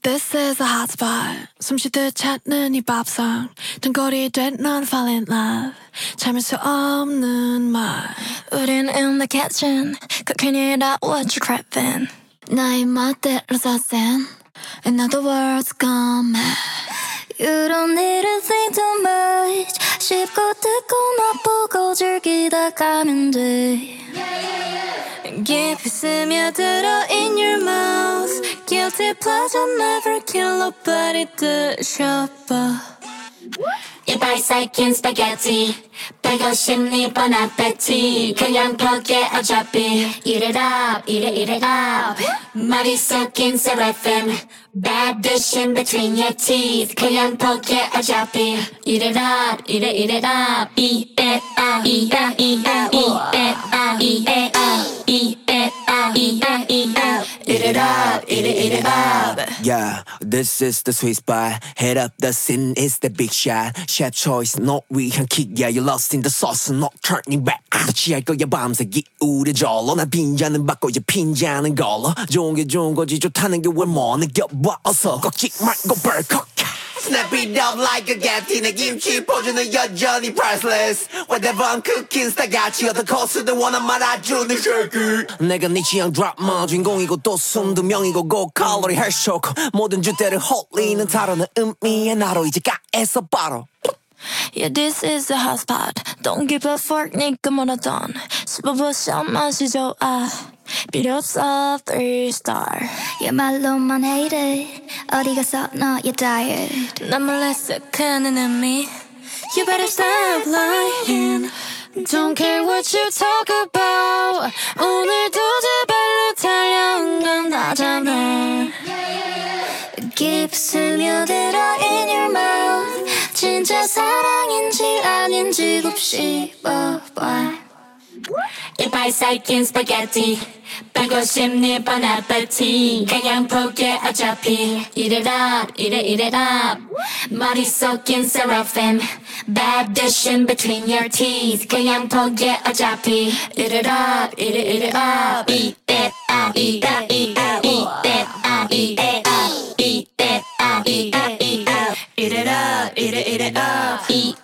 This is a hotspot. 숨쉬듯 찾는 이 밥상. 등골이 된 넌 fall in love. 참을 수 없는 말. 우린 in the kitchen. Cooking it up, what you craving? 나의 멋대로 사센. And now the world's gone mad. You don't need to think too much. 씹고 뜯고 맛보고 즐기다 가면 돼. 깊이 스며들어 in your mouth. Guilty pleasure never kill nobody 드셔봐. 이빨 삭힌 스파게티 150니 bon appetit 그냥 포기해 어차피 Eat it up, eat it, eat it up 머리 섞인 seraphim Bad dish in between your teeth 그냥 포기해 어차피 Eat it up, eat it, eat it up Eat it up, eat it, eat it, eat it up Eat it up, eat it up, eat it, eat up Eat it up, eat it, eat it up Yeah, this is the sweet spot Head up the scene, it's the big shot Chef choice, not 위한 kick Yeah, you're lost in the sauce, not turning back 취할 거야 밤새 기울여져로 난 빈잔은 바꿔야 빈잔은 걸러 좋은 게 좋은 거지 좋다는 게 왜 뭐 느껴봐 어서 꺾지 말고 벌컥 Snap it up like a gatty 내 김치 포즈는 여전히 priceless Whatever I'm cooking 스타같이 어떤 코스든 원한 말아주는 shaker 내가 네 취향 드라마 주인공이고 또 숨도 명이고 고칼로리 헬쇼크 모든 주대를 홀리는 다루는 의미의 나로 이제 가에서 바로 Yeah, this is a hot spot. Don't give a fuck, 니가 뭐라던. 씹어보셔 맛이 좋아. 필요 없어, 3-star. Yeah, 말로만 hate it. 어디 가서 너의 diet. 난 몰래 쓱하는 의미. You better stop lying. Don't care what you talk about. 오늘도 제발로 달려온 건 나잖아. 깊이 스며들어 in your mouth. 진짜 사랑인지 아닌지 곱씹어봐. 이빨 삭힌 스파게티 150니 bon appetit 그냥 포기해 어차피 Eat it up, eat it, eat it up 머리 섞인 seraphim Bad dish in between your teeth 그냥 포기해 어차피 Eat it up, eat it, eat it up Eat it up, eat it, eat it, eat it up Eat it up, eat it up, eat it, eat it up Eat it up, eat it, eat it up Eat